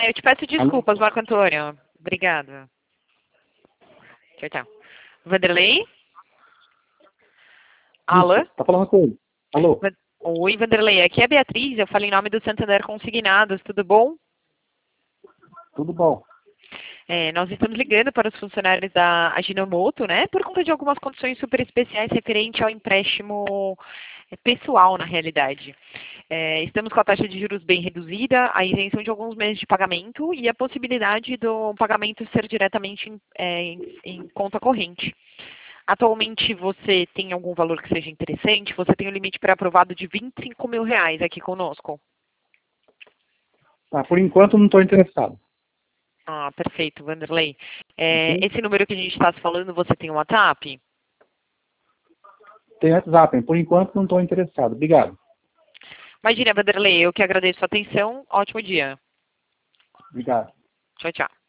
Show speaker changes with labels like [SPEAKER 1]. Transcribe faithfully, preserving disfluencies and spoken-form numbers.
[SPEAKER 1] Ah, eu te peço desculpas, Marco Antônio. Obrigada. Tchau, tchau. Vanderlei? Alô?
[SPEAKER 2] Tá falando com ele. Alô?
[SPEAKER 1] Va- Oi, Vanderlei. Aqui é a Beatriz. Eu falei em nome do Santander Consignados. Tudo bom?
[SPEAKER 2] Tudo bom?
[SPEAKER 1] É, nós estamos ligando para os funcionários da Aginomoto, né? Por conta de algumas condições super especiais referente ao empréstimo é, pessoal, na realidade. É, estamos com a taxa de juros bem reduzida, a isenção de alguns meses de pagamento e a possibilidade do pagamento ser diretamente em, é, em- em conta corrente. Atualmente você tem algum valor que seja interessante? Você tem um limite pré-aprovado de vinte e cinco mil reais aqui conosco.
[SPEAKER 2] Tá, por enquanto não estou interessado.
[SPEAKER 1] Ah, perfeito, Vanderlei. É,
[SPEAKER 2] Ok?
[SPEAKER 1] esse número que a gente está se falando, você tem um WhatsApp?
[SPEAKER 2] Tem WhatsApp, por enquanto não estou interessado. Obrigado.
[SPEAKER 1] Imagina, Vanderlei, eu que agradeço a atenção. Ótimo dia.
[SPEAKER 2] Obrigado.
[SPEAKER 1] Tchau, tchau.